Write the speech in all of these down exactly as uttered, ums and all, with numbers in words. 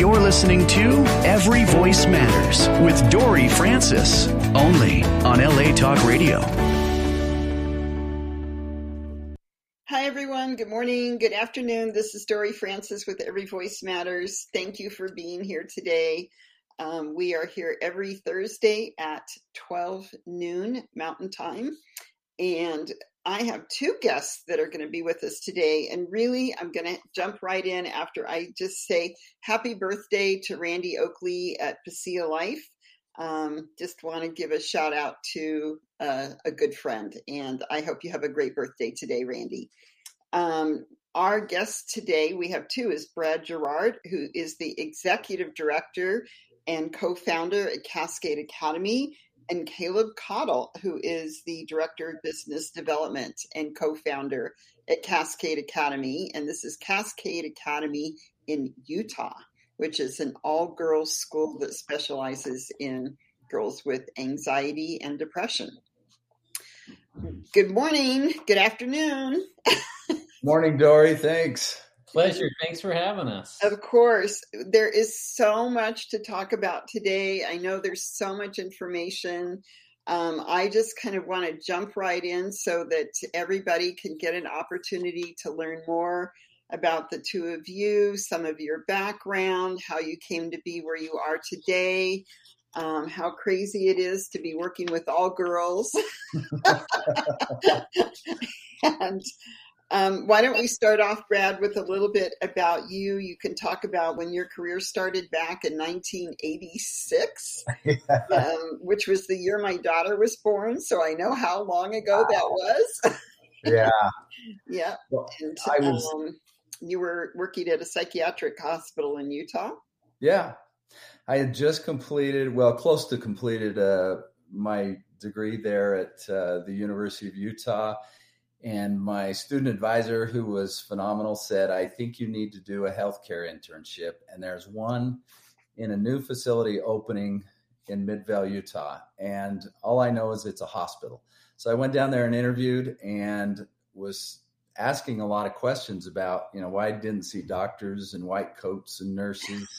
You're listening to Every Voice Matters with Dory Francis, only on L A Talk Radio. Hi, everyone. Good morning. Good afternoon. This is Dory Francis with Every Voice Matters. Thank you for being here today. Um, we are here every Thursday at twelve noon Mountain Time. And I have two guests that are going to be with us today. And really, I'm going to jump right in after I just say happy birthday to Randy Oakley at Pasea Life. Um, just want to give a shout out to uh, a good friend. And I hope you have a great birthday today, Randy. Um, our guest today, we have two, is Brad Gerard, who is the executive director and co-founder at Cascade Academy, and Caleb Cottle, who is the Director of Business Development and co-founder at Cascade Academy. And this is Cascade Academy in Utah, which is an all-girls school that specializes in girls with anxiety and depression. Good morning. Good afternoon. Morning, Dory. Thanks. Pleasure. Thanks for having us. Of course. There is so much to talk about today. I know there's so much information. Um, I just kind of want to jump right in so that everybody can get an opportunity to learn more about the two of you, some of your background, how you came to be where you are today, um, how crazy it is to be working with all girls. and Um, why don't we start off, Brad, with a little bit about you. You can talk about when your career started back in nineteen eighty-six, yeah. um, which was the year my daughter was born. So I know how long ago that was. Yeah. yeah. Well, and, I was, um, you were working at a psychiatric hospital in Utah? Yeah. I had just completed, well, close to completed uh, my degree there at uh, the University of Utah. And my student advisor, who was phenomenal, said, I think you need to do a healthcare internship. And there's one in a new facility opening in Midvale, Utah. And all I know is it's a hospital. So I went down there and interviewed and was asking a lot of questions about, you know, why I didn't see doctors in white coats and nurses,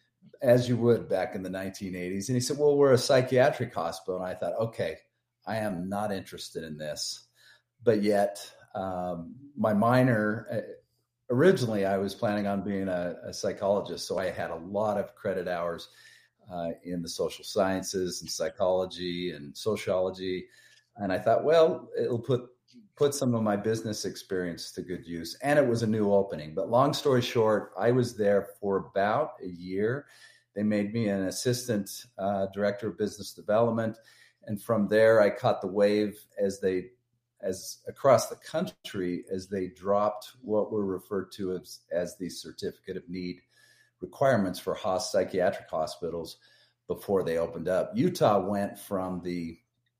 as you would back in the nineteen eighties. And he said, well, we're a psychiatric hospital. And I thought, okay, I am not interested in this. But yet, um, my minor, uh, originally I was planning on being a, a psychologist. So I had a lot of credit hours uh, in the social sciences and psychology and sociology. And I thought, well, it'll put put some of my business experience to good use. And it was a new opening. But long story short, I was there for about a year. They made me an assistant uh, director of business development. And from there, I caught the wave as they as across the country as they dropped what were referred to as, as the certificate of need requirements for host, psychiatric hospitals before they opened up. Utah went from the,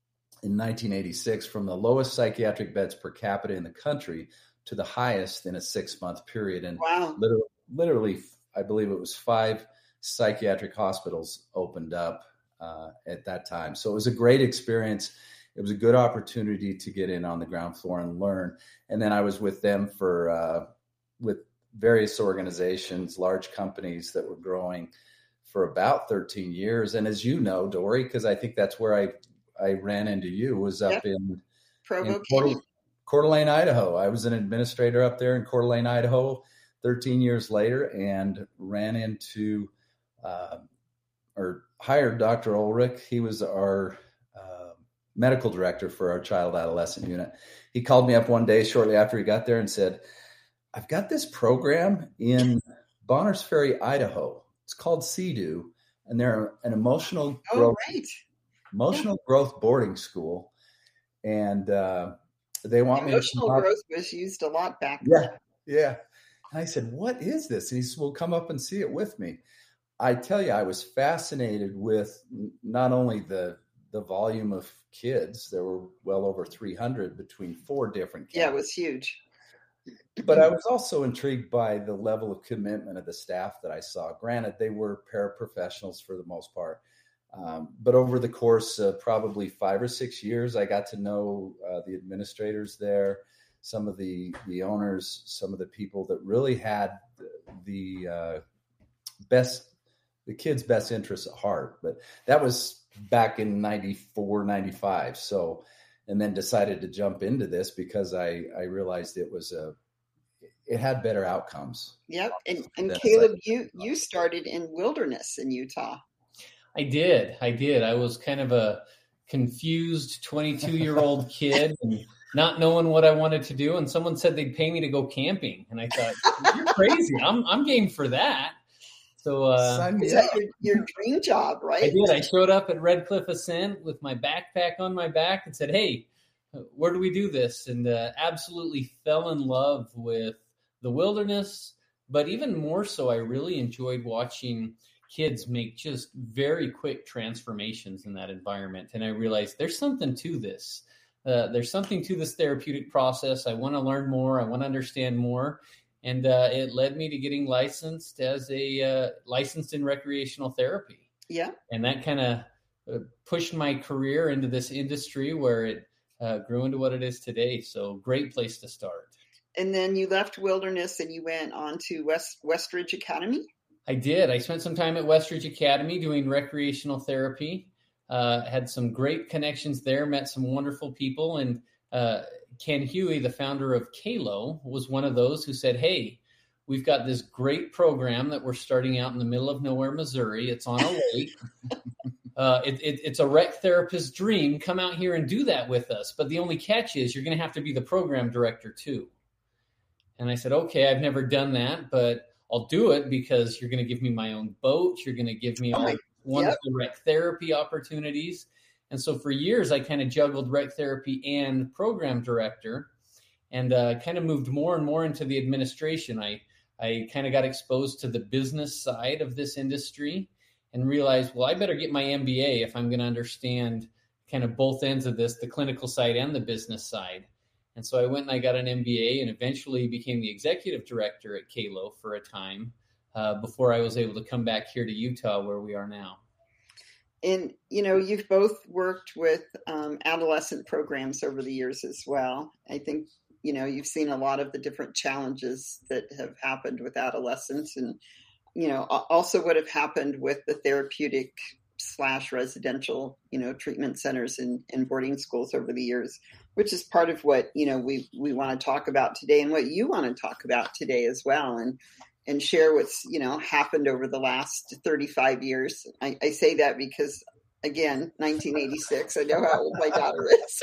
in nineteen eighty-six, from the lowest psychiatric beds per capita in the country to the highest in a six-month period. And wow. literally, literally, I believe it was five psychiatric hospitals opened up uh, at that time. So it was a great experience. It was a good opportunity to get in on the ground floor and learn. And then I was with them for, uh, with various organizations, large companies that were growing for about thirteen years. And as you know, Dory, because I think that's where I, I ran into you, was up yep. in, in Coeur, Coeur d'Alene, Idaho. I was an administrator up there in Coeur d'Alene, Idaho, thirteen years later, and ran into, uh, or hired Doctor Ulrich. He was our medical director for our child adolescent unit. He called me up one day shortly after he got there and said, I've got this program in Bonners Ferry, Idaho. It's called C D U, and they're an emotional oh, growth, right. emotional yeah. growth boarding school. And uh, they want emotional me to growth was used a lot back yeah, then. Yeah. And I said, what is this? And he said, well, come up and see it with me. I tell you, I was fascinated with not only the the volume of kids. There were well over three hundred between four different campuses. Yeah, it was huge. But I was also intrigued by the level of commitment of the staff that I saw. Granted, they were paraprofessionals for the most part. Um, but over the course of probably five or six years, I got to know uh, the administrators there, some of the, the owners, some of the people that really had the, the uh, best, the kids' best interests at heart. But that was back in ninety-four, ninety-five. So, and then decided to jump into this because I, I realized it was a, it had better outcomes. Yep. And, and Caleb, you, you started in Wilderness in Utah. I did. I did. I was kind of a confused twenty-two-year-old kid and not knowing what I wanted to do. And someone said they'd pay me to go camping. And I thought, you're crazy. I'm I'm game for that. So uh, is that your, your dream job, right? I did. I showed up at Red Cliff Ascent with my backpack on my back and said, hey, where do we do this? And uh, absolutely fell in love with the wilderness. But even more so, I really enjoyed watching kids make just very quick transformations in that environment. And I realized there's something to this. Uh, there's something to this therapeutic process. I want to learn more. I want to understand more. And uh, it led me to getting licensed as a uh, licensed in recreational therapy. Yeah. And that kind of uh, pushed my career into this industry where it uh, grew into what it is today. So great place to start. And then you left Wilderness and you went on to West Westridge Academy? I did. I spent some time at Westridge Academy doing recreational therapy. Uh, had some great connections there, met some wonderful people. And uh, Ken Huey, the founder of Kalo, was one of those who said, hey, we've got this great program that we're starting out in the middle of nowhere, Missouri. It's on a lake. uh, it, it, it's a rec therapist's dream. Come out here and do that with us. But the only catch is you're going to have to be the program director too. And I said, okay, I've never done that, but I'll do it because you're going to give me my own boat. You're going to give me all wonderful yep. rec therapy opportunities. And so for years, I kind of juggled rec therapy and program director and uh, kind of moved more and more into the administration. I, I kind of got exposed to the business side of this industry and realized, well, I better get my M B A if I'm going to understand kind of both ends of this, the clinical side and the business side. And so I went and I got an M B A and eventually became the executive director at Kalo for a time uh, before I was able to come back here to Utah where we are now. And, you know, you've both worked with um, adolescent programs over the years as well. I think, you know, you've seen a lot of the different challenges that have happened with adolescents and, you know, also what have happened with the therapeutic slash residential, you know, treatment centers and, and boarding schools over the years, which is part of what, you know, we, we want to talk about today and what you want to talk about today as well. And, and share what's, you know, happened over the last thirty-five years. I, I say that because, again, nineteen eighty-six, I know how old my daughter is.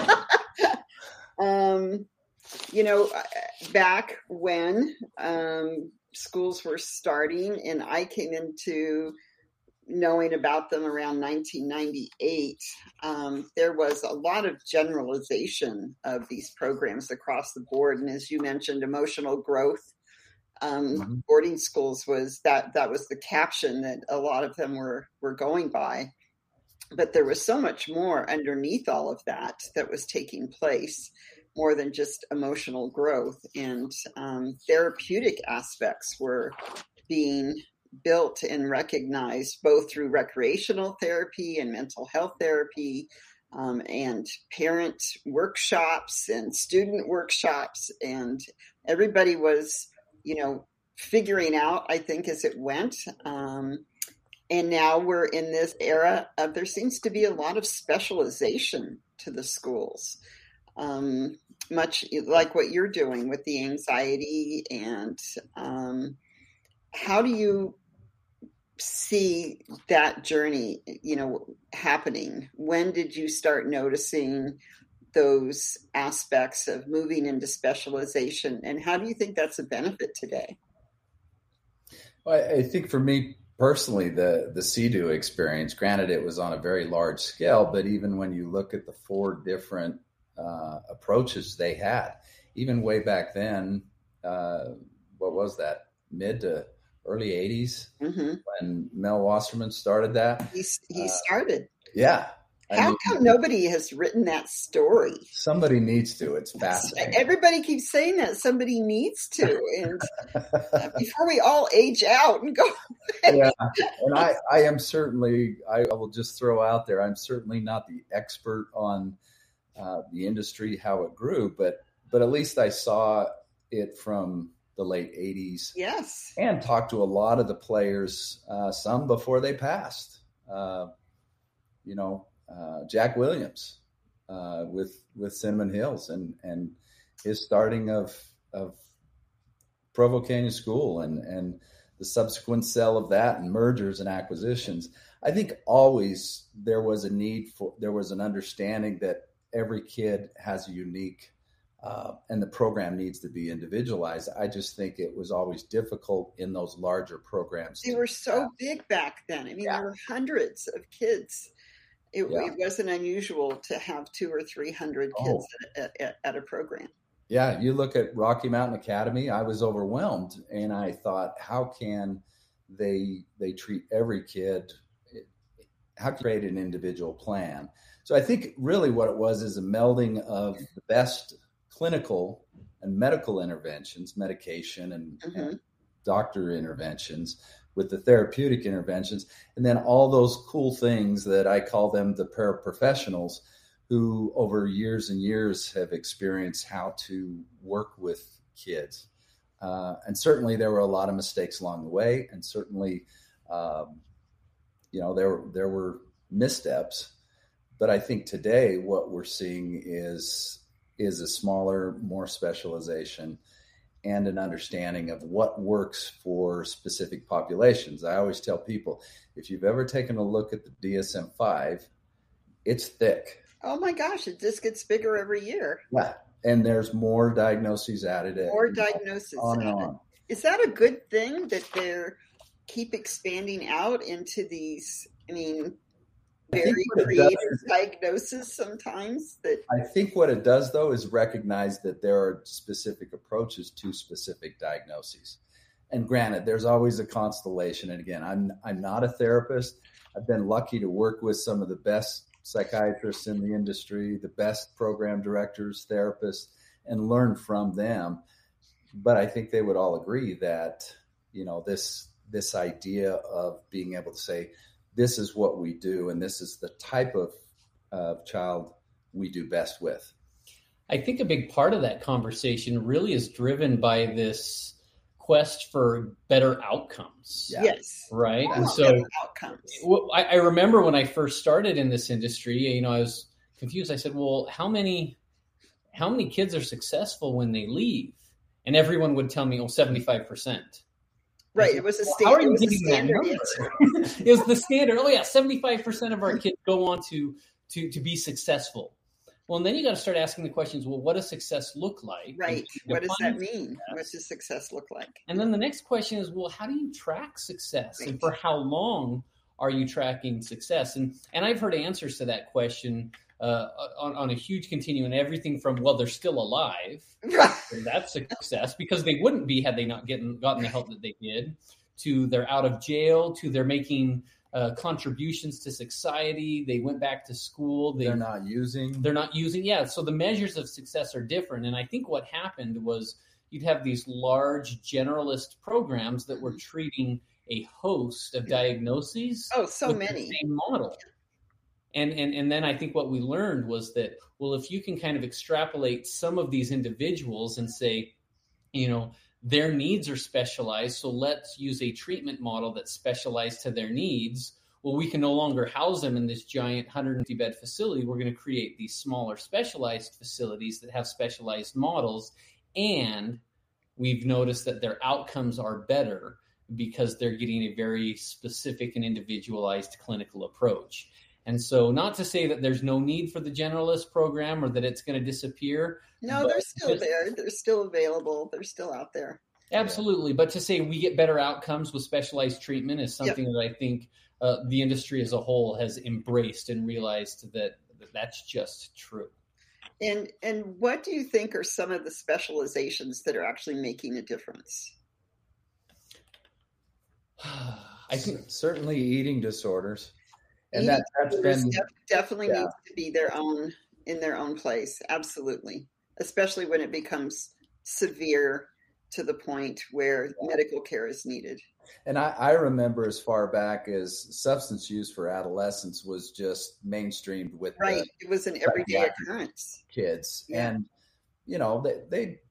um, you know, back when um, schools were starting and I came into knowing about them around nineteen ninety-eight, um, there was a lot of generalization of these programs across the board. And as you mentioned, emotional growth, um, mm-hmm. boarding schools was that, that was the caption that a lot of them were, were going by. But there was so much more underneath all of that that was taking place, more than just emotional growth. And um, therapeutic aspects were being built and recognized both through recreational therapy and mental health therapy, um, and parent workshops and student workshops. And everybody was, you know, figuring out, I think, as it went. Um, and now we're in this era of, there seems to be a lot of specialization to the schools, um, much like what you're doing with the anxiety. And um, how do you see that journey, you know, happening? When did you start noticing those aspects of moving into specialization? And how do you think that's a benefit today? Well, I think for me personally, the, the C D U experience, granted it was on a very large scale, but even when you look at the four different uh, approaches they had, even way back then, uh, what was that, mid to early eighties, mm-hmm. when Mel Wasserman started that. He, he started. Uh, yeah. I How mean, come nobody has written that story? Somebody needs to. It's fascinating. Everybody keeps saying that. Somebody needs to. And uh, before we all age out and go away. Yeah. And I, I am certainly, I will just throw out there, I'm certainly not the expert on uh, the industry, how it grew, but, but at least I saw it from the late eighties. Yes. And talked to a lot of the players, uh, some before they passed. Uh, you know, uh, Jack Williams uh, with with Cinnamon Hills and and his starting of of Provo Canyon School and and the subsequent sale of that and mergers and acquisitions. I think always there was a need for, there was an understanding that every kid has a unique, uh, and the program needs to be individualized. I just think it was always difficult in those larger programs. They were so big back then. I mean, yeah. there were hundreds of kids. It, yeah. it wasn't unusual to have two or three hundred kids oh. at, at, at a program. Yeah, you look at Rocky Mountain Academy, I was overwhelmed, and I thought, how can they they treat every kid? How can you create an individual plan? So I think really what it was is a melding of the best clinical and medical interventions, medication and, mm-hmm. and doctor interventions with the therapeutic interventions, and then all those cool things that I call them the paraprofessionals, who over years and years have experienced how to work with kids. Uh, and certainly there were a lot of mistakes along the way. And certainly, um, you know, there, there were missteps. But I think today what we're seeing is, is a smaller, more specialization and an understanding of what works for specific populations. I always tell people, if you've ever taken a look at the D S M five, it's thick. Oh my gosh, it just gets bigger every year. Yeah. And there's more diagnoses added. More diagnoses on and added. on. Is that a good thing that they're keep expanding out into these, I mean, very creative diagnoses sometimes? That I think what it does, though, is recognize that there are specific approaches to specific diagnoses. And granted, there's always a constellation. And again, I'm I'm not a therapist. I've been lucky to work with some of the best psychiatrists in the industry, the best program directors, therapists, and learn from them. But I think they would all agree that, you know, this this idea of being able to say, this is what we do, and this is the type of uh, child we do best with. I think a big part of that conversation really is driven by this quest for better outcomes. Yeah. Yes. Right. Oh, and so outcomes. Well, I, I remember when I first started in this industry, you know, I was confused. I said, well, how many, how many kids are successful when they leave? And everyone would tell me, oh, seventy-five percent. Right. Said, it was a well, standard. How are you getting that number? It was the standard. Oh yeah. seventy-five percent of our kids go on to, to, to be successful. Well, and then you got to start asking the questions, well, what does success look like? Right. What does that mean? Success. What does success look like? And then the next question is, well, how do you track success? Right. And for how long are you tracking success? And and I've heard answers to that question uh, on, on a huge continuum, everything from, well, they're still alive. And that's success, because they wouldn't be had they not gotten, gotten the help that they did, to they're out of jail, to they're making Uh, contributions to society. They went back to school. They, they're not using. They're not using. Yeah. So the measures of success are different. And I think what happened was you'd have these large generalist programs that were treating a host of diagnoses. Oh, so with many. The same model. And, and, and then I think what we learned was that, well, if you can kind of extrapolate some of these individuals and say, you know, their needs are specialized, so let's use a treatment model that's specialized to their needs. Well, we can no longer house them in this giant one hundred fifty bed facility. We're going to create these smaller specialized facilities that have specialized models. And we've noticed that their outcomes are better because they're getting a very specific and individualized clinical approach. And so not to say that there's no need for the generalist program or that it's going to disappear. No, they're still there. They're still available. They're still out there. Absolutely. But to say we get better outcomes with specialized treatment is something yep. that I think uh, the industry as a whole has embraced and realized that, that that's just true. And and what do you think are some of the specializations that are actually making a difference? I think certainly eating disorders. And eating that, that's been def- definitely yeah. needs to be their own in their own place. Absolutely. Especially when it becomes severe to the point where yeah. medical care is needed. And I, I remember as far back as substance use for adolescents was just mainstreamed with right. It was an everyday occurrence. Kids. Yeah. And, you know, they, they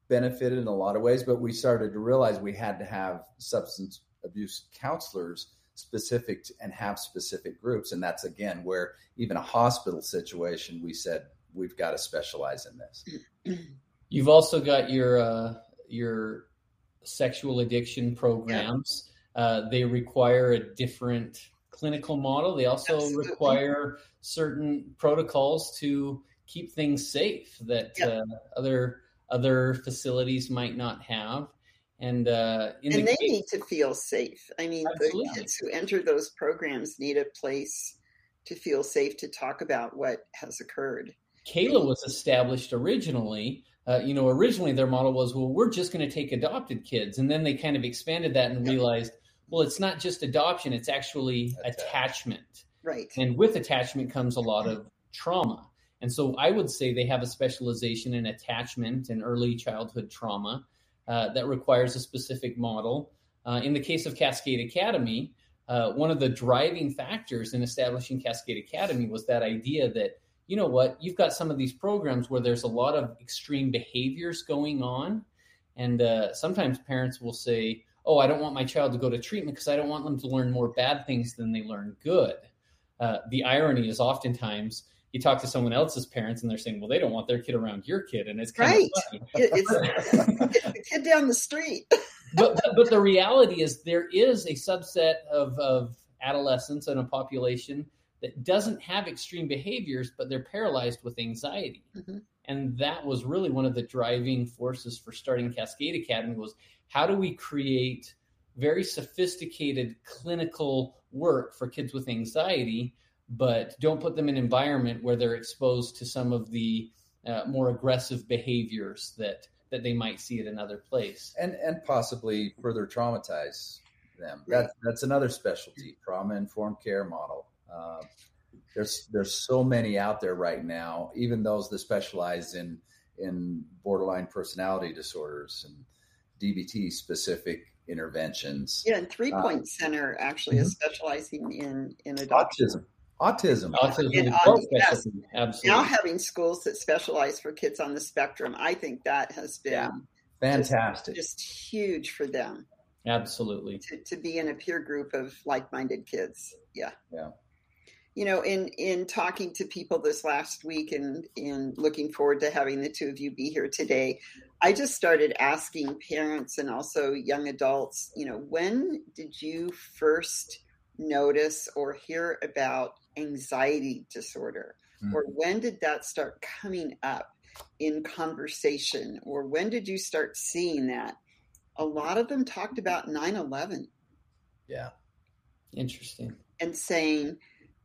benefited in a lot of ways, but we started to realize we had to have substance abuse counselors specific to, and have specific groups. And that's, again, where even a hospital situation, we said, we've got to specialize in this. You've also got your, uh, your sexual addiction programs. Yeah. Uh, they require a different clinical model. They also Absolutely. require certain protocols to keep things safe that yeah. uh, other other facilities might not have. And uh, in and the they case, need to feel safe. I mean, Absolutely. the kids who enter those programs need a place to feel safe to talk about what has occurred. Kayla was established originally. Uh, you know, originally their model was, well, we're just going to take adopted kids. And then they kind of expanded that and realized, well, it's not just adoption, it's actually attachment. Right. And with attachment comes a lot of trauma. And so I would say they have a specialization in attachment and early childhood trauma uh, that requires a specific model. Uh, in the case of Cascade Academy, uh, one of the driving factors in establishing Cascade Academy was that idea that, you know what, you've got some of these programs where there's a lot of extreme behaviors going on. And uh, sometimes parents will say, oh, I don't want my child to go to treatment because I don't want them to learn more bad things than they learn good. Uh, the irony is oftentimes you talk to someone else's parents and they're saying, well, they don't want their kid around your kid. And it's kind right. of funny. It's, it's the kid down the street. but, but the reality is there is a subset of, of adolescents in a population that doesn't have extreme behaviors, but they're paralyzed with anxiety. Mm-hmm. And that was really one of the driving forces for starting Cascade Academy was how do we create very sophisticated clinical work for kids with anxiety, but don't put them in an environment where they're exposed to some of the uh, more aggressive behaviors that, that they might see at another place. And and possibly further traumatize them. That, that's another specialty, trauma-informed care model. Uh, there's there's so many out there right now, even those that specialize in in borderline personality disorders and D B T specific interventions. Yeah, and Three Point um, Center actually mm-hmm. is specializing in in adoption. Autism. Autism. Autism. In, autism. Yes. Absolutely. Now having schools that specialize for kids on the spectrum, I think that has been yeah. fantastic. Just, just huge for them. Absolutely. To, to be in a peer group of like-minded kids. Yeah. Yeah. You know, in, in talking to people this last week and, and looking forward to having the two of you be here today, I just started asking parents and also young adults, you know, when did you first notice or hear about anxiety disorder? Mm. Or when did that start coming up in conversation? Or when did you start seeing that? A lot of them talked about nine eleven. Yeah. Interesting. And saying,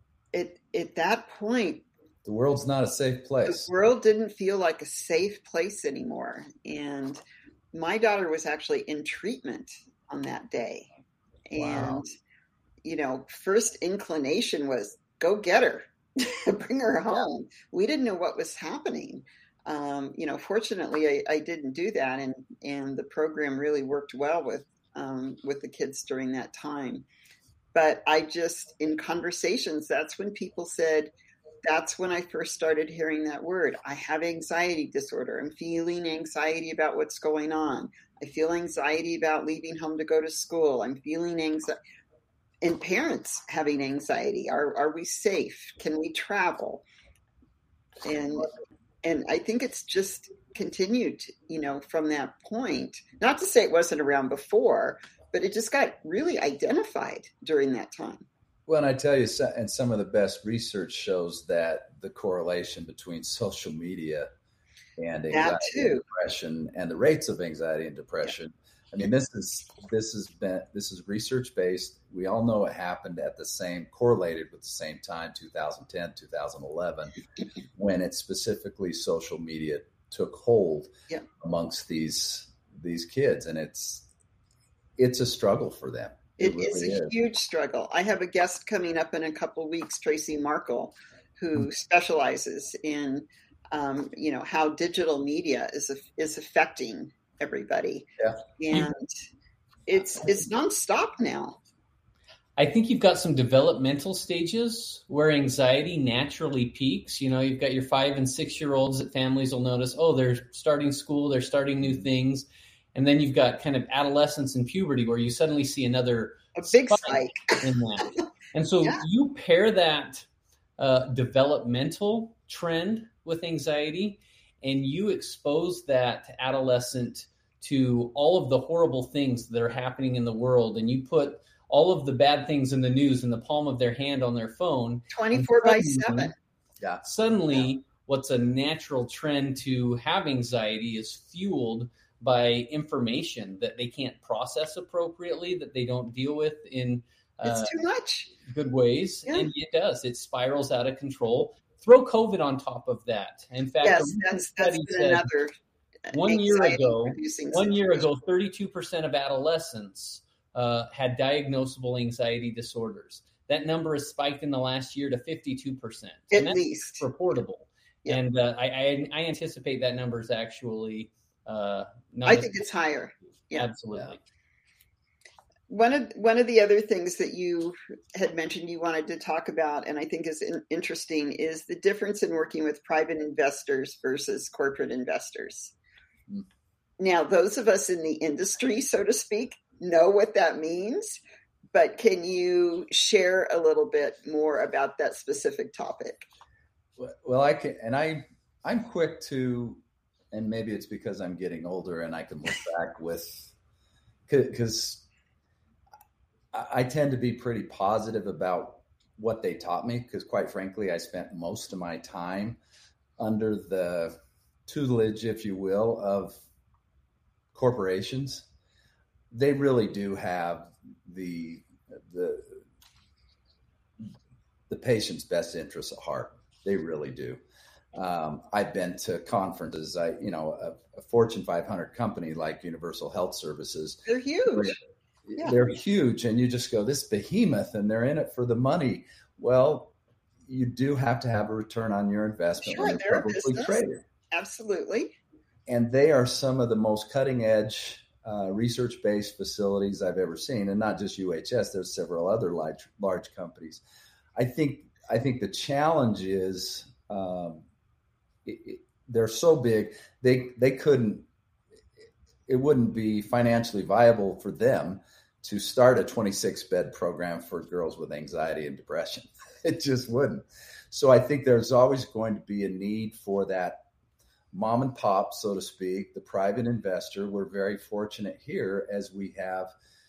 It, at that point, the world's not a safe place. The world didn't feel like a safe place anymore. And my daughter was actually in treatment on that day. And, wow. you know, first inclination was go get her, bring her home. We didn't know what was happening. Um, you know, fortunately, I, I didn't do that. And, and the program really worked well with, um, with the kids during that time. But I just, in conversations, that's when people said, that's when I first started hearing that word. I have anxiety disorder. I'm feeling anxiety about what's going on. I feel anxiety about leaving home to go to school. I'm feeling anxiety. And parents having anxiety. Are are we safe? Can we travel? And and I think it's just continued, you know, from that point. Not to say it wasn't around before, but it just got really identified during that time. Well, and I tell you, and some of the best research shows that the correlation between social media and anxiety and depression and the rates of anxiety and depression. Yeah. I mean, this is this has been this is research based. We all know it happened at the same correlated with the same time, two thousand ten, two thousand eleven, when it specifically social media took hold yeah. amongst these these kids, and it's. It's a struggle for them. It, it really is a is. huge struggle. I have a guest coming up in a couple of weeks, Tracy Markle, who mm-hmm. specializes in, um, you know, how digital media is is affecting everybody. Yeah. And it's it's nonstop now. I think you've got some developmental stages where anxiety naturally peaks. You know, you've got your five and six year olds that families will notice, oh, they're starting school, they're starting new things. And then you've got kind of adolescence and puberty where you suddenly see another a big spike, spike in that. And so yeah. you pair that uh, developmental trend with anxiety, and you expose that adolescent to all of the horrible things that are happening in the world, and you put all of the bad things in the news in the palm of their hand on their phone. twenty-four by seven. Yeah. Suddenly, yeah. what's a natural trend to have anxiety is fueled by information that they can't process appropriately, that they don't deal with in uh, it's too much. good ways. Yeah. And it does. It spirals out of control. Throw COVID on top of that. In fact, yes, that's, that's been said, another one year ago, one year ago, thirty-two percent of adolescents uh, had diagnosable anxiety disorders. That number has spiked in the last year to fifty-two percent. At and that's least. reportable. Yeah. And uh, I, I, I anticipate that number is actually uh, not. I think it's higher. Yeah, absolutely. One of one of the other things that you had mentioned you wanted to talk about, and I think is in, interesting, is the difference in working with private investors versus corporate investors. Mm. Now, those of us in the industry, so to speak, know what that means, but can you share a little bit more about that specific topic? Well, I can, and I, I'm quick to, and maybe it's because I'm getting older and I can look back with, because I tend to be pretty positive about what they taught me, because quite frankly, I spent most of my time under the tutelage, if you will, of corporations. They really do have the the the patient's best interests at heart. They really do. Um, I've been to conferences. I, you know, a, a Fortune five hundred company like Universal Health Services. They're huge. Yeah. They're huge, and you just go, this behemoth, and they're in it for the money. Well, you do have to have a return on your investment sure, when you're publicly traded. Absolutely. And they are some of the most cutting-edge uh, research-based facilities I've ever seen, and not just U H S. There's several other large, large companies. I think I think the challenge is um, it, it, they're so big they they couldn't. It wouldn't be financially viable for them to start a twenty-six bed program for girls with anxiety and depression. It just wouldn't. So I think there's always going to be a need for that mom and pop, so to speak, the private investor. We're very fortunate here as we have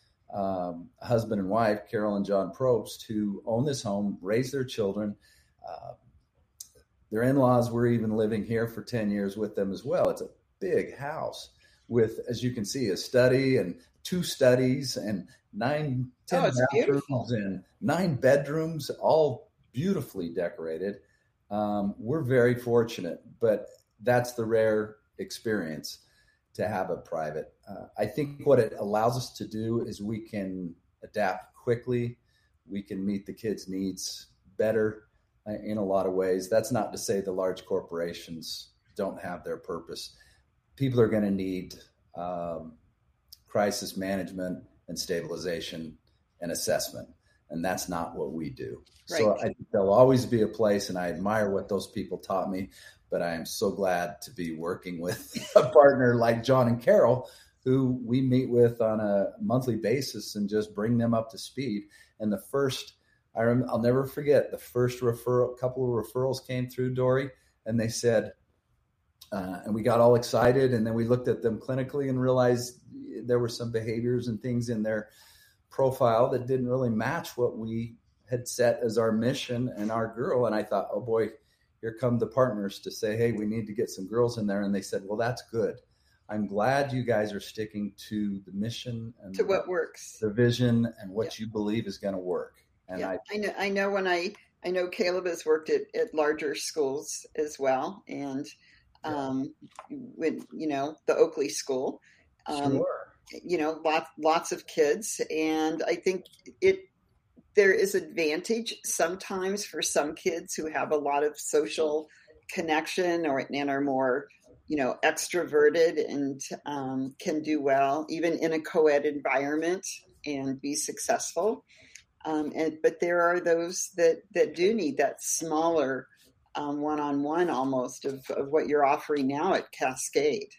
um, a husband and wife, Carol and John Probst, who own this home, raise their children. Uh, their in-laws were even living here for ten years with them as well. It's a big house with, as you can see, a study and two studies and nine, ten oh, bathrooms and nine bedrooms, all beautifully decorated. Um, we're very fortunate, but that's the rare experience to have a private. Uh, I think what it allows us to do is we can adapt quickly. We can meet the kids' needs better uh, in a lot of ways. That's not to say the large corporations don't have their purpose. People are going to need um, crisis management and stabilization and assessment, and that's not what we do. Right. So I think there'll always be a place, and I admire what those people taught me, but I am so glad to be working with a partner like John and Carol, who we meet with on a monthly basis and just bring them up to speed. And the first, I rem- I'll never forget, the first referral, couple of referrals came through, Dory, and they said, Uh, and we got all excited, and then we looked at them clinically and realized there were some behaviors and things in their profile that didn't really match what we had set as our mission and our girl. And I thought, oh boy, here come the partners to say, hey, we need to get some girls in there. And they said, well, that's good. I'm glad you guys are sticking to the mission and to what works, the vision and what yeah. you believe is going to work. And yeah. I, I know, I know when I, I know Caleb has worked at, at larger schools as well. And um, with, you know, the Oakley School, um, sure. you know, lots, lots of kids. And I think it, there is advantage sometimes for some kids who have a lot of social connection or and are more, you know, extroverted and um, can do well, even in a co-ed environment and be successful. Um, and, but there are those that, that do need that smaller um, one-on-one almost of, of what you're offering now at Cascade.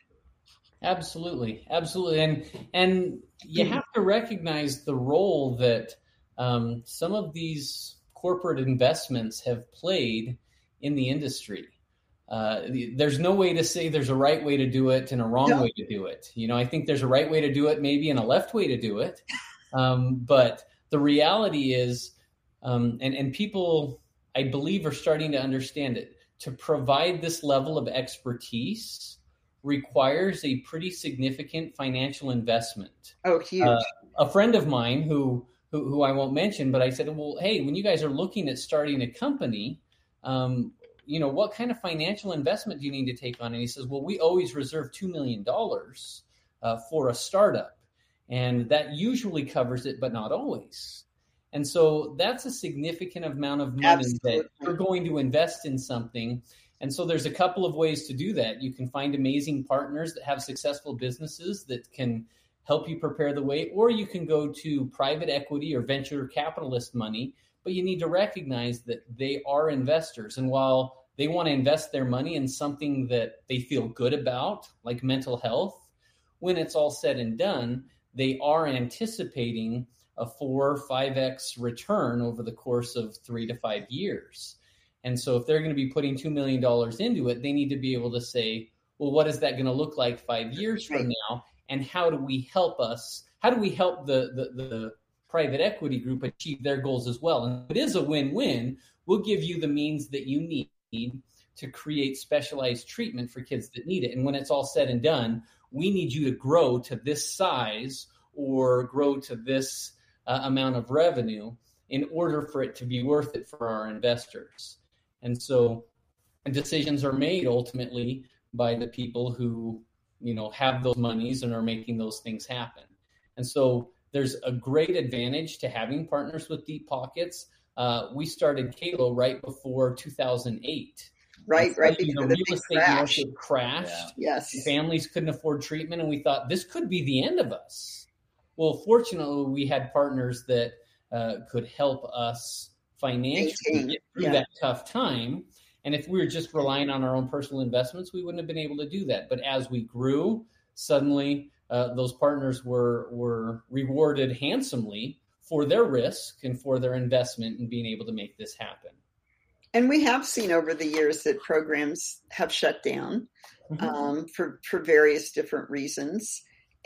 Absolutely. Absolutely. And, and you have to recognize the role that um, some of these corporate investments have played in the industry. Uh, there's no way to say there's a right way to do it and a wrong no. way to do it. You know, I think there's a right way to do it, maybe, and a left way to do it. Um, but the reality is, um, and, and people, I believe, are starting to understand it. To provide this level of expertise requires a pretty significant financial investment. Oh, huge. Uh, a friend of mine who, who, who I won't mention, but I said, well, hey, when you guys are looking at starting a company, um, you know, what kind of financial investment do you need to take on? And he says, well, we always reserve two million dollars uh, for a startup. And that usually covers it, but not always. And so that's a significant amount of money Absolutely. That you're going to invest in something. And so there's a couple of ways to do that. You can find amazing partners that have successful businesses that can help you prepare the way, or you can go to private equity or venture capitalist money, but you need to recognize that they are investors. And while they want to invest their money in something that they feel good about, like mental health, when it's all said and done, they are anticipating a four or five X return over the course of three to five years. And so if they're going to be putting two million dollars into it, they need to be able to say, well, what is that going to look like five years from now? And how do we help us? How do we help the, the, the private equity group achieve their goals as well? And it is a win-win. We'll give you the means that you need to create specialized treatment for kids that need it. And when it's all said and done, we need you to grow to this size or grow to this uh, amount of revenue in order for it to be worth it for our investors. And so decisions are made ultimately by the people who, you know, have those monies and are making those things happen. And so there's a great advantage to having partners with deep pockets. Uh, we started Kalo right before two thousand eight. Right, right. The real estate crash. market crashed. Yeah. Yes. Families couldn't afford treatment, and we thought this could be the end of us. Well, fortunately, we had partners that uh, could help us financially Maintain. get through yeah. that tough time. And if we were just relying on our own personal investments, we wouldn't have been able to do that. But as we grew, suddenly uh, those partners were were rewarded handsomely for their risk and for their investment in being able to make this happen. And we have seen over the years that programs have shut down mm-hmm. um, for, for various different reasons.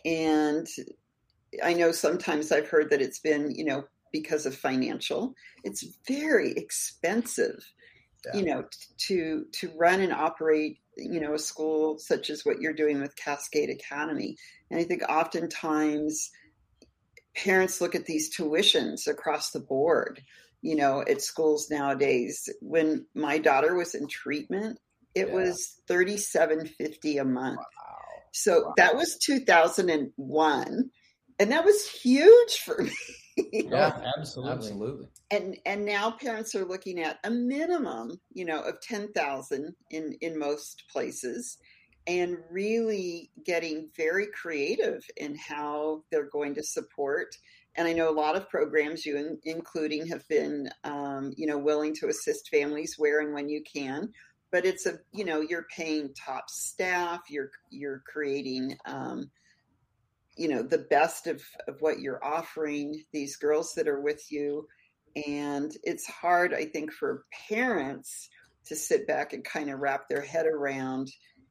And I know sometimes I've heard that it's been, you know, because of financial. It's very expensive, yeah. you know, to to run and operate, you know, a school such as what you're doing with Cascade Academy. And I think oftentimes parents look at these tuitions across the board, you know, at schools nowadays. When my daughter was in treatment, it yeah. was thirty-seven fifty a month. Wow. So wow. that was two thousand one, and that was huge for me. Yeah, absolutely. Absolutely. And and now parents are looking at a minimum, you know, of ten thousand in in most places, and really getting very creative in how they're going to support. And I know a lot of programs, you in, including, have been, um, you know, willing to assist families where and when you can. But it's a, you know, you're paying top staff, you're you're creating, um, you know, the best of, of what you're offering these girls that are with you. And it's hard, I think, for parents to sit back and kind of wrap their head around,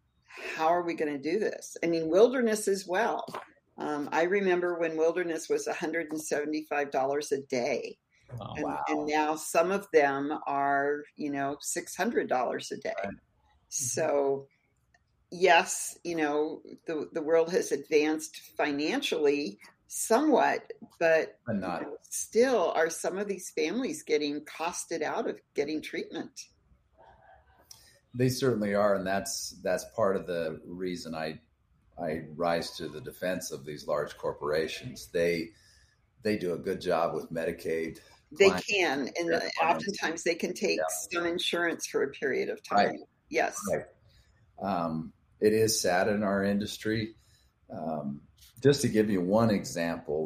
how are we going to do this? I mean, Wilderness as well. Um, I remember when Wilderness was one hundred seventy-five dollars a day. Oh, and, wow. and now some of them are, you know, six hundred dollars a day. Right. So yes, you know, the, the world has advanced financially somewhat, but, but not. You know, still are some of these families getting costed out of getting treatment. They certainly are. And that's, that's part of the reason I, I rise to the defense of these large corporations. They, they do a good job with Medicaid. They can. And oftentimes they can take yeah. some insurance for a period of time. Right. Yes. Right. Um, it is sad in our industry. Um, just to give you one example,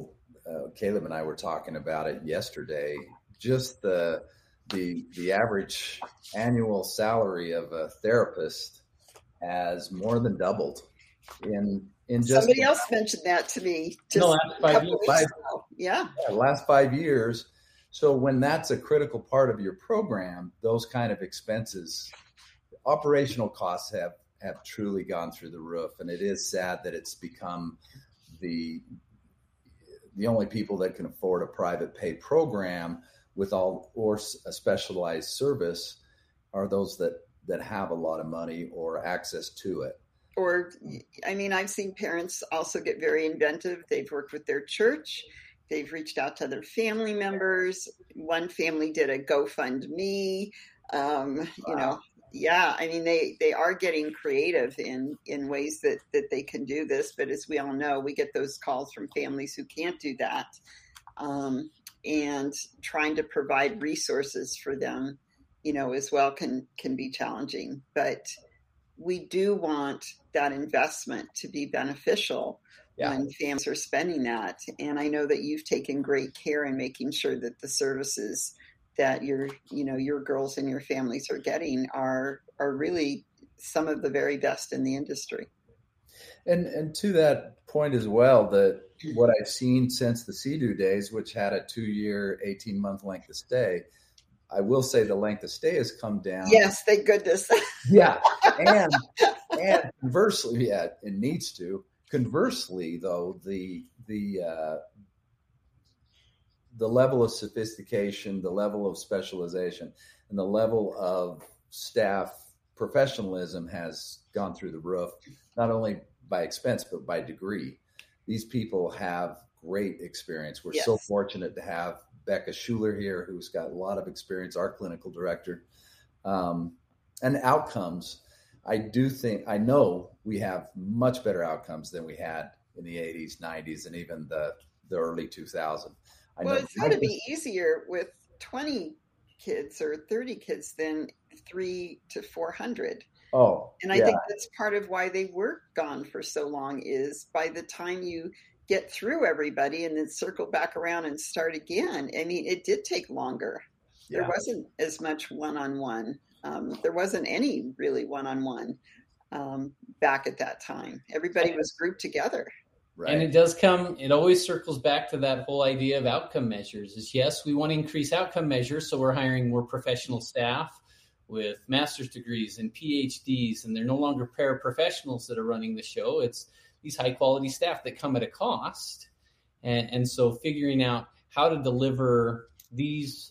uh, Caleb and I were talking about it yesterday. Just the the the average annual salary of a therapist has more than doubled in in just somebody else mentioned that to me. Just no, last five years. Five, yeah. yeah, last five years. So when that's a critical part of your program, those kind of expenses, operational costs have have truly gone through the roof, and it is sad that it's become the the only people that can afford a private pay program with all or a specialized service are those that that have a lot of money or access to it. Or, I mean, I've seen parents also get very inventive. They've worked with their church. They've reached out to other family members. One family did a GoFundMe. Um, wow. You know, yeah, I mean, they, they are getting creative in, in ways that, that they can do this. But as we all know, we get those calls from families who can't do that. Um, and trying to provide resources for them, you know, as well can, can be challenging. But we do want that investment to be beneficial. Yeah. When families are spending that. And I know that you've taken great care in making sure that the services that your, you know, your girls and your families are getting are, are really some of the very best in the industry. And and to that point as well, that what I've seen since the C D U days, which had a two-year, eighteen-month length of stay, I will say the length of stay has come down. Yes, thank goodness. Yeah, and and conversely, yeah, it needs to. Conversely, though, the the uh, the level of sophistication, the level of specialization, and the level of staff professionalism has gone through the roof, not only by expense, but by degree. These people have great experience. We're yes. so fortunate to have Becca Schuler here, who's got a lot of experience, our clinical director, um, and outcomes. I do think, I know we have much better outcomes than we had in the eighties, nineties, and even the, the early two thousands. I well, know it's got to be easier with twenty kids or thirty kids than three to four hundred. Oh, and I yeah. think that's part of why they were gone for so long is by the time you get through everybody and then circle back around and start again. I mean, it did take longer. Yeah. There wasn't as much one-on-one. Um, there wasn't any really one-on-one um, back at that time. Everybody was grouped together. Right. And it does come, it always circles back to that whole idea of outcome measures is yes, we want to increase outcome measures. So we're hiring more professional staff with master's degrees and P H Ds, and they're no longer paraprofessionals that are running the show. It's these high quality staff that come at a cost. And, and so figuring out how to deliver these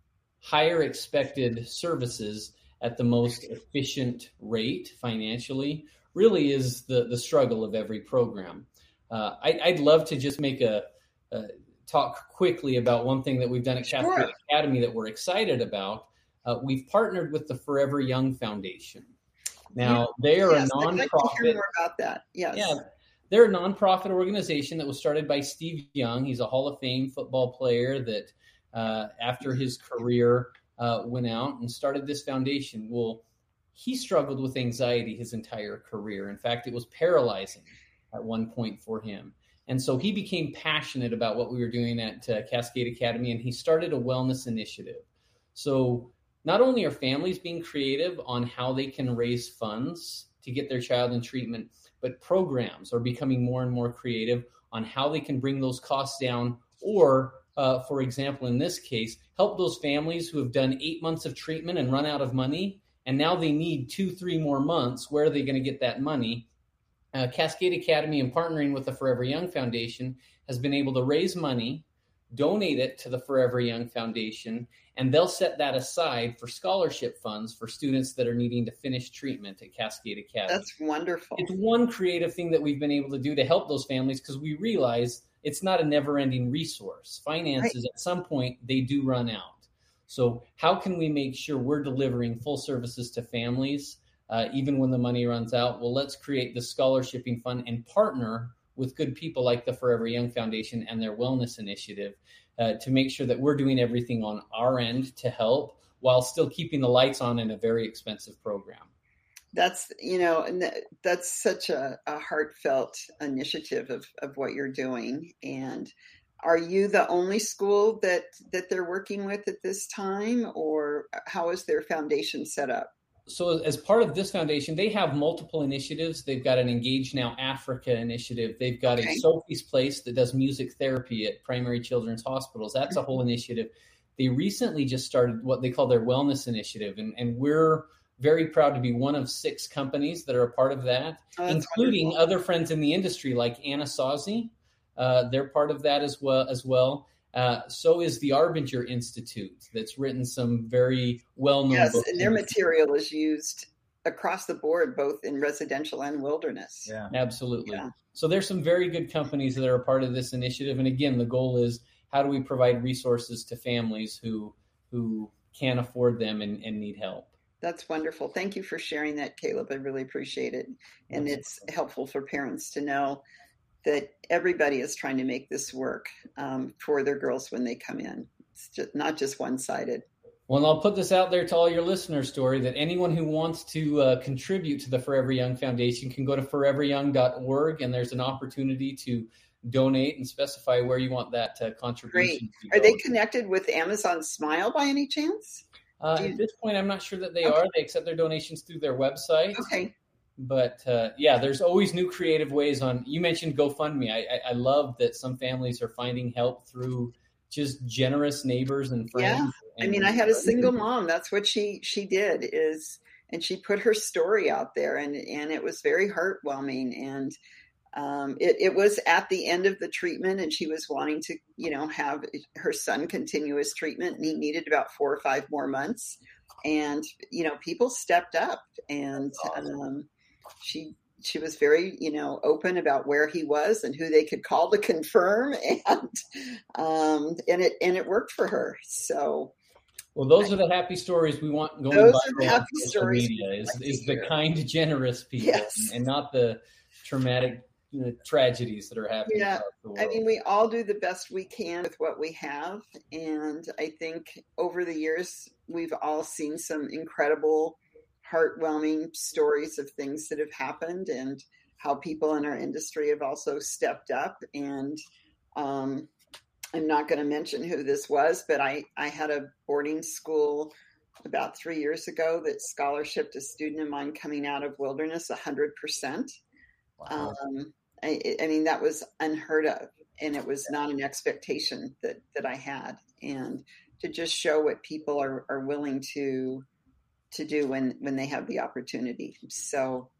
higher expected services at the most efficient rate financially really is the, the struggle of every program. Uh, I, I'd love to just make a, a talk quickly about one thing that we've done at sure. Cascade Academy that we're excited about. Uh, we've partnered with the Forever Young Foundation. Now, they are yes, a nonprofit. I'd like to hear more about that. Yes. Yeah, they're a nonprofit organization that was started by Steve Young. He's a Hall of Fame football player that uh, after his career uh, went out and started this foundation. Well, he struggled with anxiety his entire career. In fact, it was paralyzing at one point for him. And so he became passionate about what we were doing at uh, Cascade Academy, and he started a wellness initiative. So not only are families being creative on how they can raise funds to get their child in treatment, but programs are becoming more and more creative on how they can bring those costs down or, uh, for example, in this case, help those families who have done eight months of treatment and run out of money, and now they need two, three more months. Where are they going to get that money? Uh, Cascade Academy, in partnering with the Forever Young Foundation, has been able to raise money, donate it to the Forever Young Foundation, and they'll set that aside for scholarship funds for students that are needing to finish treatment at Cascade Academy. That's wonderful. It's one creative thing that we've been able to do to help those families because we realize it's not a never-ending resource. Finances, right. At some point, they do run out. So how can we make sure we're delivering full services to families uh, even when the money runs out? Well, let's create the scholarshiping fund and partner with good people like the Forever Young Foundation and their wellness initiative uh, to make sure that we're doing everything on our end to help while still keeping the lights on in a very expensive program. That's, you know, and that, that's such a, a heartfelt initiative of, of what you're doing. And are you the only school that, that they're working with at this time, or how is their foundation set up? So as part of this foundation, they have multiple initiatives. They've got an Engage Now Africa initiative. They've got okay. a Sophie's Place that does music therapy at primary children's hospitals. That's a whole initiative. They recently just started what they call their wellness initiative. And, and we're very proud to be one of six companies that are a part of that, oh, including wonderful. Other friends in the industry like Anasazi. Uh, they're part of that as well. As well. Uh, so is the Arbinger Institute, that's written some very well-known yes, books. And their material is used across the board, both in residential and wilderness. Yeah, absolutely. Yeah. So there's some very good companies that are a part of this initiative. And again, the goal is, how do we provide resources to families who who can't afford them and, and need help? That's wonderful. Thank you for sharing that, Caleb. I really appreciate it. And it's helpful for parents to know that everybody is trying to make this work um, for their girls when they come in. It's just not just one-sided. Well, I'll put this out there to all your listeners, Story, that anyone who wants to uh, contribute to the Forever Young Foundation can go to forever young dot org, and there's an opportunity to donate and specify where you want that uh, contribution. Great. Are they connected with Amazon Smile by any chance? Uh, you... At this point, I'm not sure that they okay. are. They accept their donations through their website. Okay. But uh, yeah, there's always new creative ways on. You mentioned GoFundMe. I, I, I love that some families are finding help through just generous neighbors and friends. Yeah, and, I mean, I had a single mom. That's what she she did is, and she put her story out there, and and it was very heartwarming. And um, it it was at the end of the treatment, and she was wanting to, you know, have her son continue his treatment, and he needed about four or five more months. And you know, people stepped up, and. Awesome. Um, She she was very, you know, open about where he was and who they could call to confirm, and um, and it and it worked for her. So, well, those I, are the happy stories we want going. Those are the happy stories. Media is like is the kind, generous people, yes. and, and not the traumatic you know, tragedies that are happening. Yeah, the world. I mean, we all do the best we can with what we have, and I think over the years we've all seen some incredible, heartwarming stories of things that have happened, and how people in our industry have also stepped up. And um, I'm not going to mention who this was, but I, I had a boarding school about three years ago that scholarshiped a student of mine coming out of wilderness one hundred percent. Wow. Um, I, I mean, that was unheard of, and it was not an expectation that, that I had. And to just show what people are, are willing to to do when, when they have the opportunity. So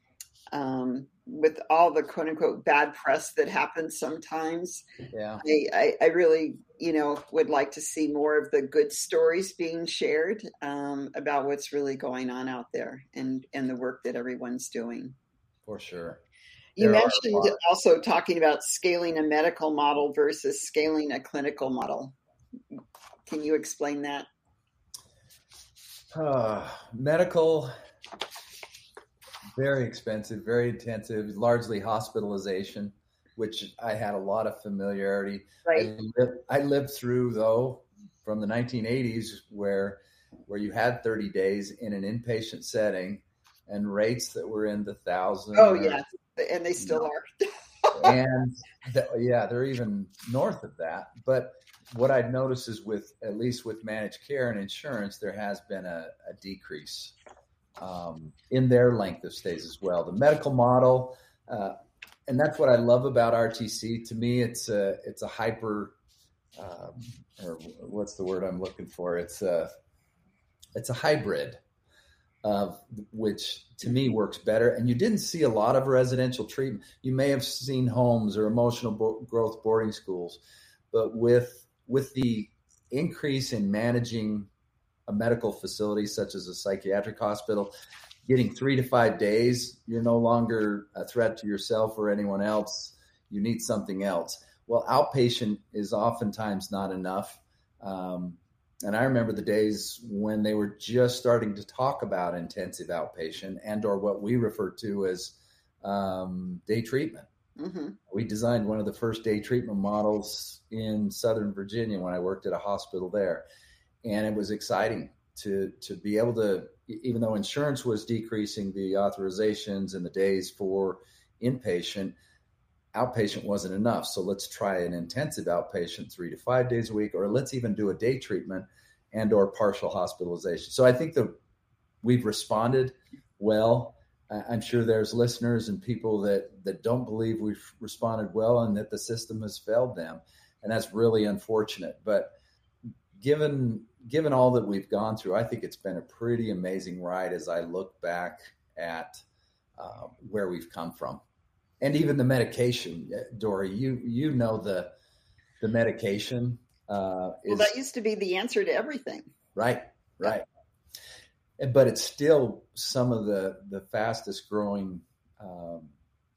um, with all the quote unquote bad press that happens sometimes, yeah, I, I, I really, you know, would like to see more of the good stories being shared um, about what's really going on out there, and, and the work that everyone's doing. For sure. You there mentioned also talking about scaling a medical model versus scaling a clinical model. Can you explain that? Uh, medical, very expensive, very intensive, largely hospitalization, which I had a lot of familiarity. Right. I lived, I lived through, though, from the nineteen eighties where where you had thirty days in an inpatient setting and rates that were in the thousands. Oh, yeah, and they still you know, are. and, the, yeah, they're even north of that. But what I've noticed is with, at least with managed care and insurance, there has been a, a decrease um, in their length of stays as well. The medical model, uh, and that's what I love about R T C. To me, it's a, it's a hyper, um, or what's the word I'm looking for? It's a, it's a hybrid of which to me works better. And you didn't see a lot of residential treatment. You may have seen homes or emotional bo- growth boarding schools, but with With the increase in managing a medical facility such as a psychiatric hospital, getting three to five days, you're no longer a threat to yourself or anyone else. You need something else. Well, outpatient is oftentimes not enough. Um, and I remember the days when they were just starting to talk about intensive outpatient and or what we refer to as um, day treatment. Mm-hmm. We designed one of the first day treatment models in Southern Virginia when I worked at a hospital there. And it was exciting to to be able to, even though insurance was decreasing the authorizations and the days for inpatient, outpatient wasn't enough. So let's try an intensive outpatient three to five days a week, or let's even do a day treatment and or partial hospitalization. So I think that we've responded well. I'm sure there's listeners and people that, that don't believe we've responded well and that the system has failed them. And that's really unfortunate. But given given all that we've gone through, I think it's been a pretty amazing ride as I look back at uh, where we've come from. And even the medication, Dory, you you know the the medication uh, is... Well, that used to be the answer to everything. Right, right. But it's still some of the, the fastest growing, um,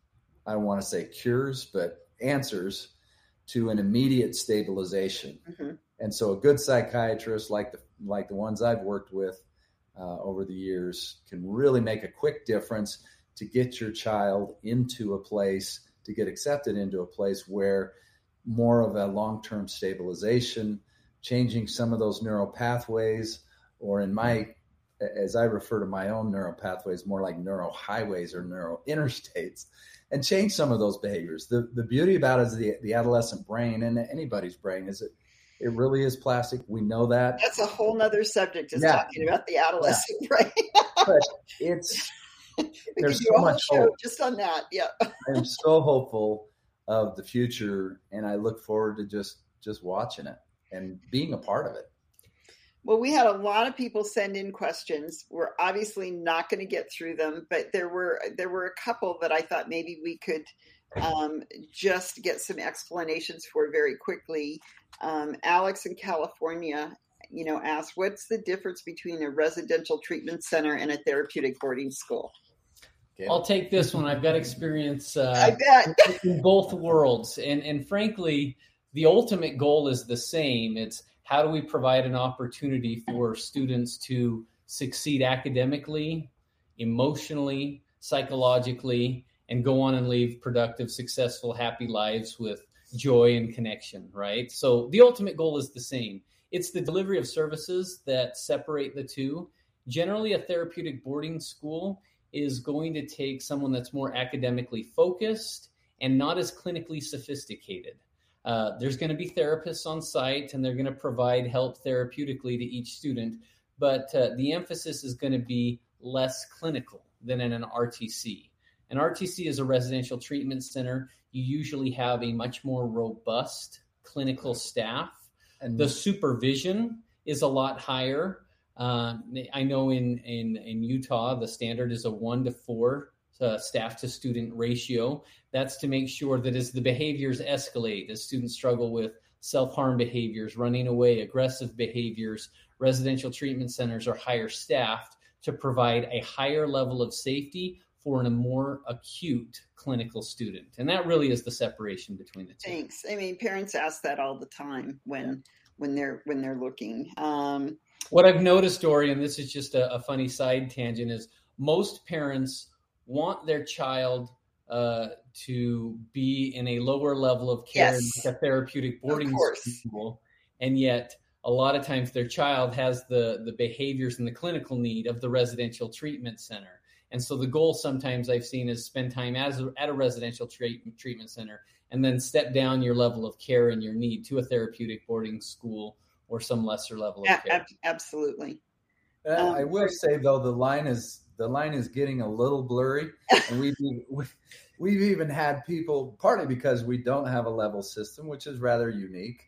I don't want to say cures, but answers to an immediate stabilization. Mm-hmm. And so a good psychiatrist like the like the ones I've worked with uh, over the years can really make a quick difference to get your child into a place, to get accepted into a place where more of a long-term stabilization, changing some of those neural pathways, or in my, as I refer to my own neural pathways, more like neural highways or neural interstates, and change some of those behaviors. The the beauty about it is the, the adolescent brain, and anybody's brain, is it it really is plastic. We know that. That's a whole nother subject, is yeah. talking about the adolescent yeah. brain. But it's, there's so much hope just on that. Yeah. I'm so hopeful of the future, and I look forward to just, just watching it and being a part of it. Well, we had a lot of people send in questions. We're obviously not going to get through them, but there were there were a couple that I thought maybe we could um, just get some explanations for very quickly. Um, Alex in California, you know, asked, "What's the difference between a residential treatment center and a therapeutic boarding school?" Okay. I'll take this one. I've got experience uh, I bet. in both worlds, and and frankly, the ultimate goal is the same. It's how do we provide an opportunity for students to succeed academically, emotionally, psychologically, and go on and live productive, successful, happy lives with joy and connection, right? So the ultimate goal is the same. It's the delivery of services that separate the two. Generally, a therapeutic boarding school is going to take someone that's more academically focused and not as clinically sophisticated. Uh, there's going to be therapists on site, and they're going to provide help therapeutically to each student, but uh, the emphasis is going to be less clinical than in an R T C. An R T C is a residential treatment center. You usually have a much more robust clinical staff, and the supervision is a lot higher. Uh, I know in, in, in Utah, the standard is a one to four uh, staff to student ratio. That's to make sure that as the behaviors escalate, as students struggle with self-harm behaviors, running away, aggressive behaviors, residential treatment centers are higher staffed to provide a higher level of safety for a more acute clinical student. And that really is the separation between the two. Thanks. I mean, parents ask that all the time when yeah. when they're when they're looking. Um, what I've noticed, Dory, and this is just a, a funny side tangent, is most parents want their child uh, to be in a lower level of care yes. in a therapeutic boarding school, and yet a lot of times their child has the the behaviors and the clinical need of the residential treatment center. And so the goal sometimes I've seen is spend time as a, at a residential treatment treatment center and then step down your level of care and your need to a therapeutic boarding school or some lesser level of a- care. Absolutely. Uh, um, I will say though, the line is the line is getting a little blurry, and we've we, we've even had people, partly because we don't have a level system, which is rather unique.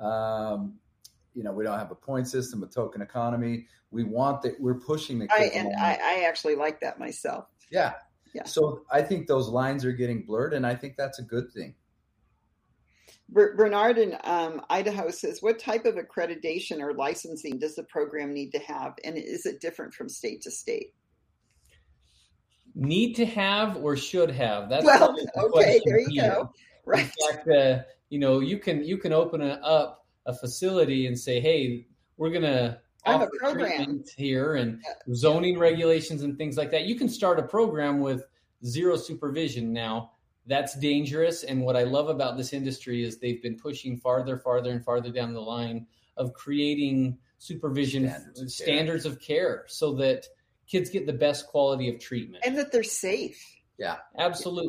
Um, you know, we don't have a point system, a token economy. We want that. We're pushing the kids. I, and I, I actually like that myself. Yeah. Yeah. So I think those lines are getting blurred, and I think that's a good thing. Bernard in um, Idaho says, what type of accreditation or licensing does the program need to have? And is it different from state to state? Need to have or should have? That's well, okay, there you here. go. Right. In fact, uh, you know, you can you can open a, up a facility and say, hey, we're going to offer a program here and zoning regulations and things like that. You can start a program with zero supervision. Now, that's dangerous. And what I love about this industry is they've been pushing farther, farther, and farther down the line of creating supervision standards of, standards of care so that kids get the best quality of treatment. And that they're safe. Yeah. Absolutely.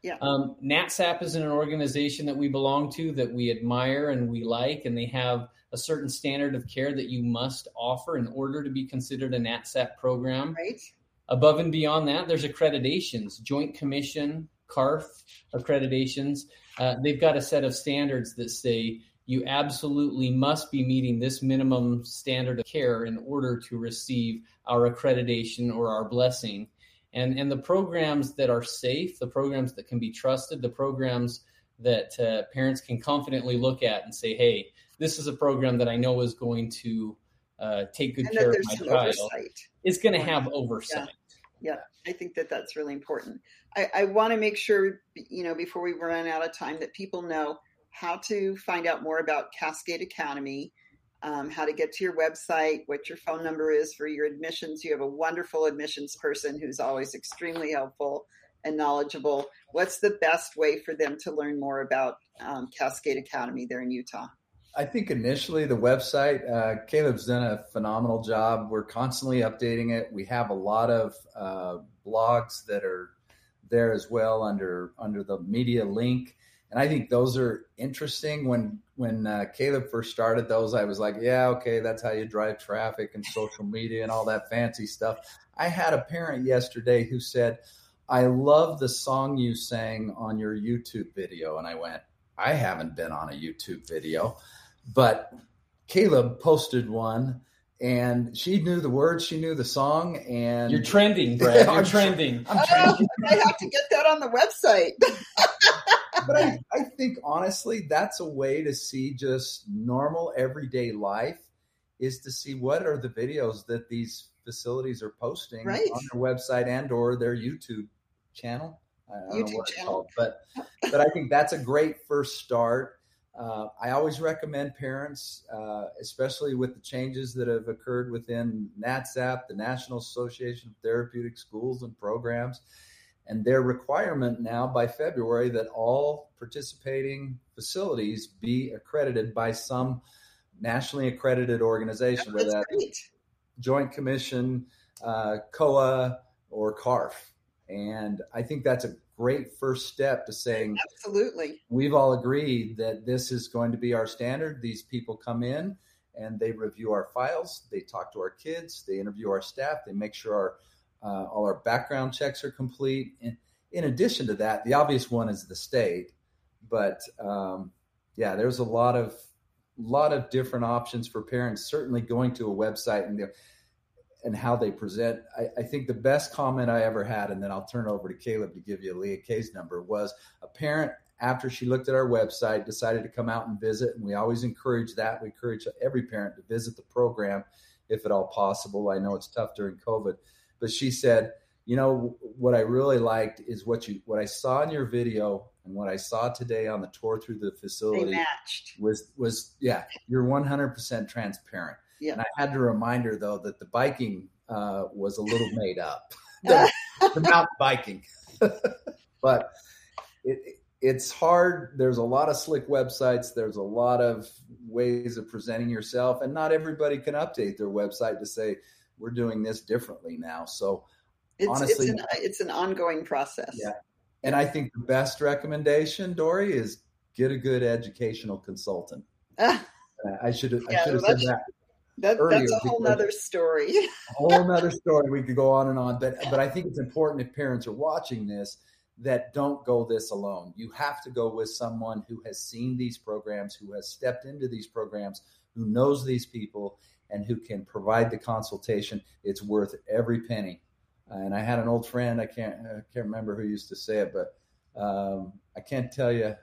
Yeah. Um, NatSap is an organization that we belong to that we admire and we like, and they have a certain standard of care that you must offer in order to be considered a NatSap program. Right. Above and beyond that, there's accreditations, Joint Commission, C A R F accreditations. Uh, they've got a set of standards that say you absolutely must be meeting this minimum standard of care in order to receive our accreditation or our blessing. And, and the programs that are safe, the programs that can be trusted, the programs that uh, parents can confidently look at and say, hey, this is a program that I know is going to uh, take good and care that of my there's child. oversight. It's going to have oversight. Yeah. yeah, I think that that's really important. I, I want to make sure, you know, before we run out of time, that people know how to find out more about Cascade Academy, um, how to get to your website, what your phone number is for your admissions. You have a wonderful admissions person who's always extremely helpful and knowledgeable. What's the best way for them to learn more about um, Cascade Academy there in Utah? I think initially the website, uh, Caleb's done a phenomenal job. We're constantly updating it. We have a lot of uh, blogs that are there as well under under the media link. And I think those are interesting. When when uh, Caleb first started those, I was like, yeah, okay, that's how you drive traffic and social media and all that fancy stuff. I had a parent yesterday who said, I love the song you sang on your YouTube video. And I went, I haven't been on a YouTube video. But Caleb posted one, and she knew the words, she knew the song, and you're trending, Brad. You're I'm trending. I'm trending. Oh, I have to get that on the website. But I, I think honestly, that's a way to see just normal everyday life, is to see what are the videos that these facilities are posting right. on their website and or their YouTube channel. I don't YouTube know what it's channel. called, but but I think that's a great first start. Uh, I always recommend parents, uh, especially with the changes that have occurred within NatSap, the National Association of Therapeutic Schools and Programs, and their requirement now by February that all participating facilities be accredited by some nationally accredited organization, whether that's great. Joint Commission, uh, C O A, or C A R F. And I think that's a great first step to saying, absolutely, we've all agreed that this is going to be our standard. These people come in and they review our files. They talk to our kids. They interview our staff. They make sure our, uh, all our background checks are complete. And in addition to that, the obvious one is the state. But um, yeah, there's a lot of lot of different options for parents. Certainly going to a website and and how they present. I, I think the best comment I ever had, and then I'll turn it over to Caleb to give you Leah Kay's number, was a parent, after she looked at our website, decided to come out and visit. And we always encourage that. We encourage every parent to visit the program if at all possible. I know it's tough during COVID, but she said, you know, what I really liked is what you, what I saw in your video and what I saw today on the tour through the facility they matched. was, was, yeah, you're one hundred percent transparent. Yeah. And I had to remind her, though, that the biking uh, was a little made up, the, the mountain biking. But it, it's hard. There's a lot of slick websites. There's a lot of ways of presenting yourself. And not everybody can update their website to say, we're doing this differently now. So it's, honestly, it's an, it's an ongoing process. Yeah. And I think the best recommendation, Dory, is get a good educational consultant. Uh, I should have yeah, I should have well, said that. That, that's a whole nother story. a whole nother story. We could go on and on, but but I think it's important if parents are watching this that don't go this alone. You have to go with someone who has seen these programs, who has stepped into these programs, who knows these people, and who can provide the consultation. It's worth every penny. Uh, and I had an old friend, I can't I can't remember who used to say it, but um, I can't tell you.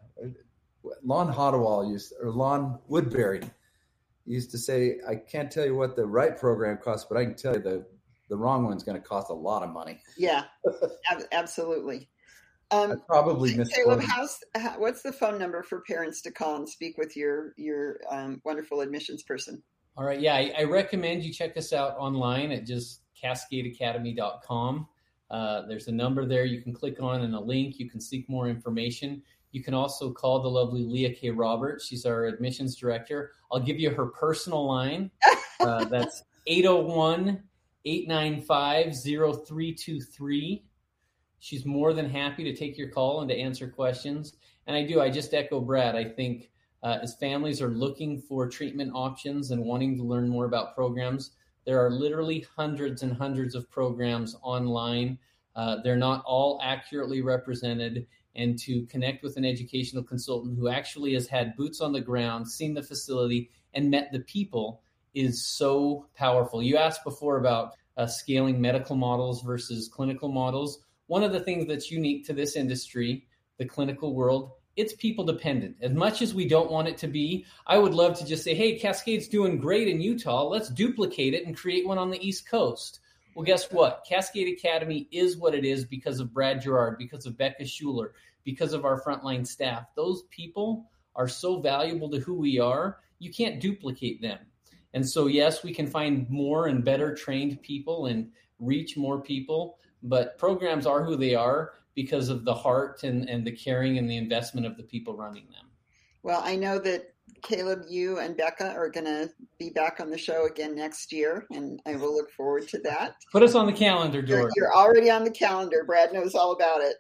Lon Hodewall used, or Lon Woodbury used to say, I can't tell you what the right program costs, but I can tell you the, the wrong one's going to cost a lot of money. Yeah, ab- absolutely. Um, I probably missed Caleb, how's, how, what's the phone number for parents to call and speak with your, your um, wonderful admissions person? All right. Yeah, I, I recommend you check us out online at just cascade academy dot com. Uh, there's a number there you can click on and a link. You can seek more information. You can also call the lovely Leah K. Roberts. She's our admissions director. I'll give you her personal line. Uh, that's eight oh one, eight nine five, oh three two three. She's more than happy to take your call and to answer questions. And I do, I just echo Brad. I think uh, as families are looking for treatment options and wanting to learn more about programs, there are literally hundreds and hundreds of programs online. Uh, they're not all accurately represented. And to connect with an educational consultant who actually has had boots on the ground, seen the facility, and met the people is so powerful. You asked before about uh, scaling medical models versus clinical models. One of the things that's unique to this industry, the clinical world, it's people dependent. As much as we don't want it to be, I would love to just say, hey, Cascade's doing great in Utah. Let's duplicate it and create one on the East Coast. Well, guess what? Cascade Academy is what it is because of Brad Gerard, because of Becca Schuler, because of our frontline staff. Those people are so valuable to who we are, you can't duplicate them. And so, yes, we can find more and better trained people and reach more people, but programs are who they are because of the heart and, and the caring and the investment of the people running them. Well, I know that Caleb, you and Becca are going to be back on the show again next year, and I will look forward to that. Put us on the calendar, Dory. You're, you're already on the calendar. Brad knows all about it.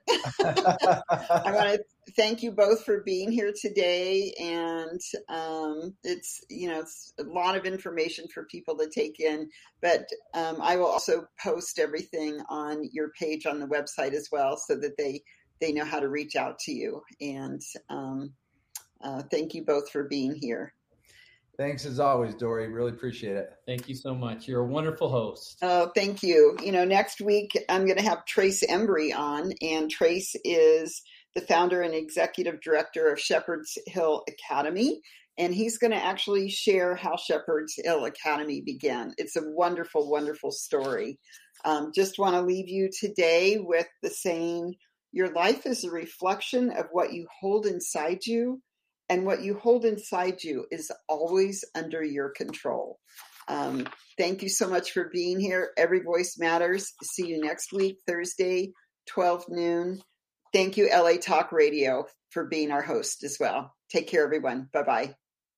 I want to thank you both for being here today, and um, it's you know it's a lot of information for people to take in. But um, I will also post everything on your page on the website as well, so that they they know how to reach out to you. And um, Uh, thank you both for being here. Thanks as always, Dory. Really appreciate it. Thank you so much. You're a wonderful host. Oh, thank you. You know, next week I'm going to have Trace Embry on, and Trace is the founder and executive director of Shepherd's Hill Academy, and he's going to actually share how Shepherd's Hill Academy began. It's a wonderful, wonderful story. Um, just want to leave you today with the saying, your life is a reflection of what you hold inside you. And what you hold inside you is always under your control. Um, thank you so much for being here. Every Voice Matters. See you next week, Thursday, twelve noon. Thank you, L A Talk Radio, for being our host as well. Take care, everyone. Bye-bye.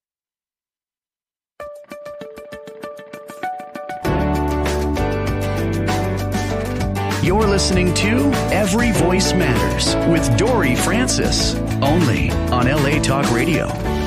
You're listening to Every Voice Matters with Dory Francis, only on L A Talk Radio.